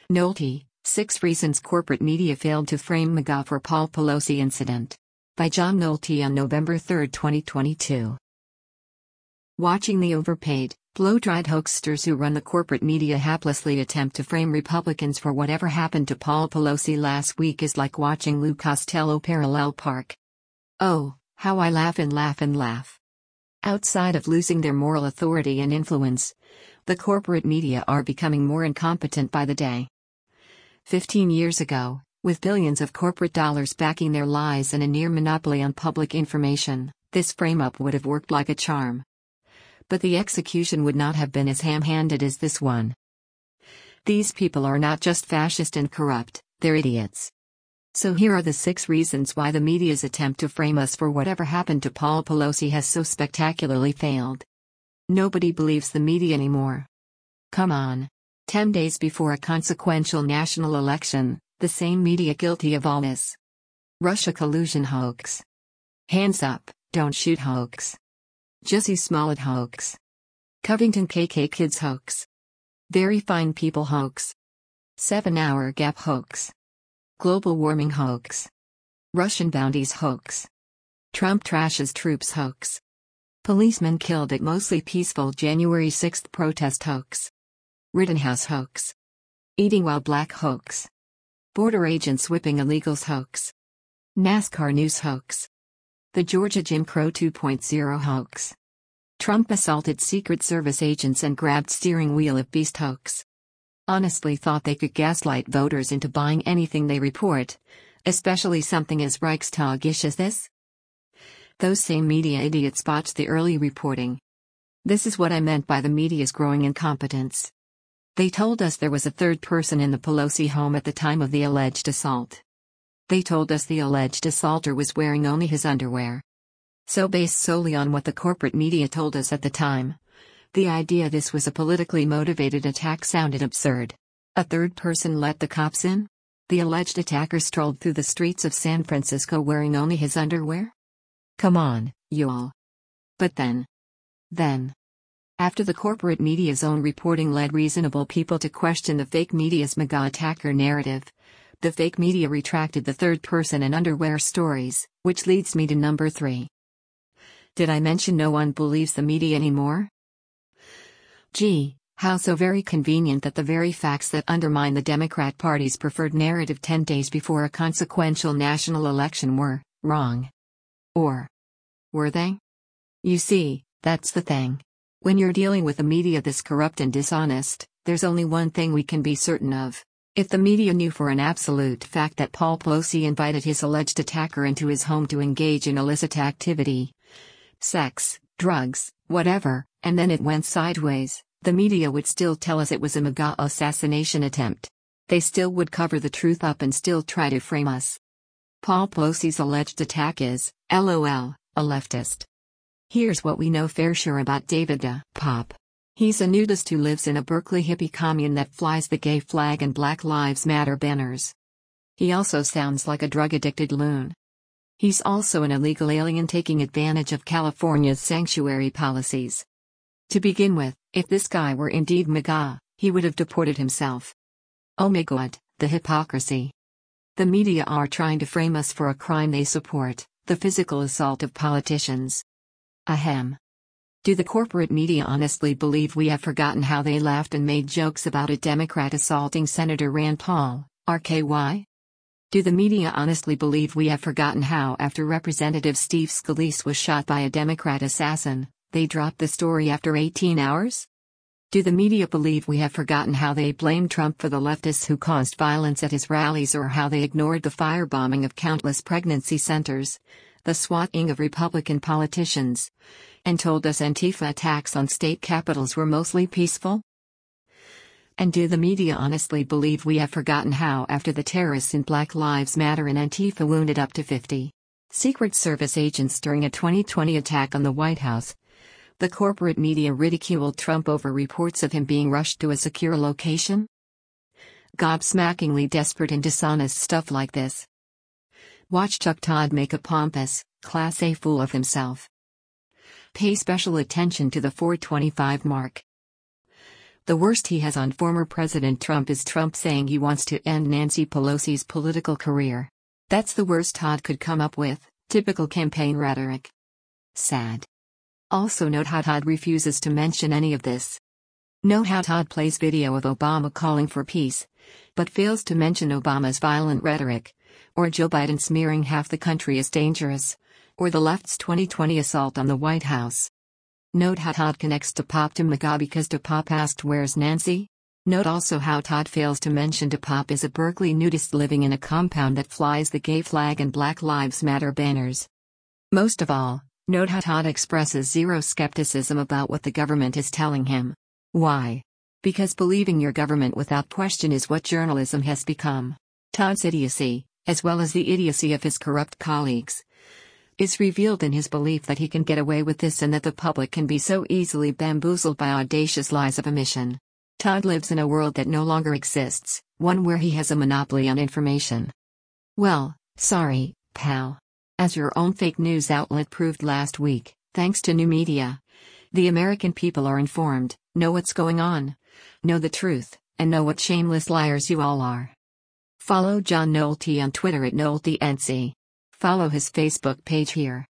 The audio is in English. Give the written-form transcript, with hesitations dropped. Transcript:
Nolte, 6 Reasons Corporate Media Failed to Frame MAGA for Paul Pelosi Incident. By John Nolte on November 3, 2022. Watching the overpaid, blow-dried hoaxsters who run the corporate media haplessly attempt to frame Republicans for whatever happened to Paul Pelosi last week is like watching Lou Costello parallel park. Oh, how I laugh and laugh and laugh. Outside of losing their moral authority and influence, the corporate media are becoming more incompetent by the day. 15 years ago, with billions of corporate dollars backing their lies and a near monopoly on public information, this frame-up would have worked like a charm. But the execution would not have been as ham-handed as this one. These people are not just fascist and corrupt, they're idiots. So here are the 6 reasons why the media's attempt to frame us for whatever happened to Paul Pelosi has so spectacularly failed. Nobody believes the media anymore. Come on. 10 days before a consequential national election, the same media guilty of all this. Russia collusion hoax. Hands up, don't shoot hoax. Jussie Smollett hoax. Covington KK Kids hoax. Very fine people hoax. 7-hour gap hoax. Global warming hoax. Russian bounties hoax. Trump trashes troops hoax. Policemen killed at mostly peaceful January 6 protest hoax. Rittenhouse hoax. Eating while black hoax. Border agents whipping illegals hoax. NASCAR news hoax. The Georgia Jim Crow 2.0 hoax. Trump assaulted Secret Service agents and grabbed steering wheel of beast hoax. Honestly thought they could gaslight voters into buying anything they report, especially something as Reichstag-ish as this? Those same media idiots botched the early reporting. This is what I meant by the media's growing incompetence. They told us there was a third person in the Pelosi home at the time of the alleged assault. They told us the alleged assaulter was wearing only his underwear. So based solely on what the corporate media told us at the time, the idea this was a politically motivated attack sounded absurd. A third person let the cops in? The alleged attacker strolled through the streets of San Francisco wearing only his underwear? Come on, you all. But then, after the corporate media's own reporting led reasonable people to question the fake media's MAGA attacker narrative, the fake media retracted the third person and underwear stories, which leads me to number 3. Did I mention no one believes the media anymore? Gee, how so very convenient that the very facts that undermine the Democrat Party's preferred narrative 10 days before a consequential national election were wrong. Or were they? You see, that's the thing. When you're dealing with a media this corrupt and dishonest, there's only one thing we can be certain of. If the media knew for an absolute fact that Paul Pelosi invited his alleged attacker into his home to engage in illicit activity, sex, drugs, whatever, and then it went sideways, the media would still tell us it was a MAGA assassination attempt. They still would cover the truth up and still try to frame us. Paul Pelosi's alleged attack is, LOL, a leftist. Here's what we know fair sure about David Pop. He's a nudist who lives in a Berkeley hippie commune that flies the gay flag and Black Lives Matter banners. He also sounds like a drug-addicted loon. He's also an illegal alien taking advantage of California's sanctuary policies. To begin with, if this guy were indeed MAGA, he would have deported himself. Oh my God, the hypocrisy. The media are trying to frame us for a crime they support, the physical assault of politicians. Ahem. Do the corporate media honestly believe we have forgotten how they laughed and made jokes about a Democrat assaulting Senator Rand Paul, RKY? Do the media honestly believe we have forgotten how after Representative Steve Scalise was shot by a Democrat assassin, they dropped the story after 18 hours? Do the media believe we have forgotten how they blamed Trump for the leftists who caused violence at his rallies or how they ignored the firebombing of countless pregnancy centers, the swatting of Republican politicians, and told us Antifa attacks on state capitals were mostly peaceful? And do the media honestly believe we have forgotten how after the terrorists in Black Lives Matter and Antifa wounded up to 50 Secret Service agents during a 2020 attack on the White House, the corporate media ridiculed Trump over reports of him being rushed to a secure location? Gobsmackingly desperate and dishonest stuff like this. Watch Chuck Todd make a pompous, Class A fool of himself. Pay special attention to the 425 mark. The worst he has on former President Trump is Trump saying he wants to end Nancy Pelosi's political career. That's the worst Todd could come up with, typical campaign rhetoric. Sad. Also note how Todd refuses to mention any of this. Note how Todd plays video of Obama calling for peace, but fails to mention Obama's violent rhetoric, or Joe Biden smearing half the country as dangerous, or the left's 2020 assault on the White House. Note how Todd connects DePop to MAGA because DePop asked "Where's Nancy?" Note also how Todd fails to mention DePop is a Berkeley nudist living in a compound that flies the gay flag and Black Lives Matter banners. Most of all, note how Todd expresses zero skepticism about what the government is telling him. Why? Because believing your government without question is what journalism has become. Todd's idiocy, as well as the idiocy of his corrupt colleagues, is revealed in his belief that he can get away with this and that the public can be so easily bamboozled by audacious lies of omission. Todd lives in a world that no longer exists, one where he has a monopoly on information. Well, sorry, pal. As your own fake news outlet proved last week, thanks to new media, the American people are informed, know what's going on, know the truth, and know what shameless liars you all are. Follow John Nolte on Twitter at NolteNC. Follow his Facebook page here.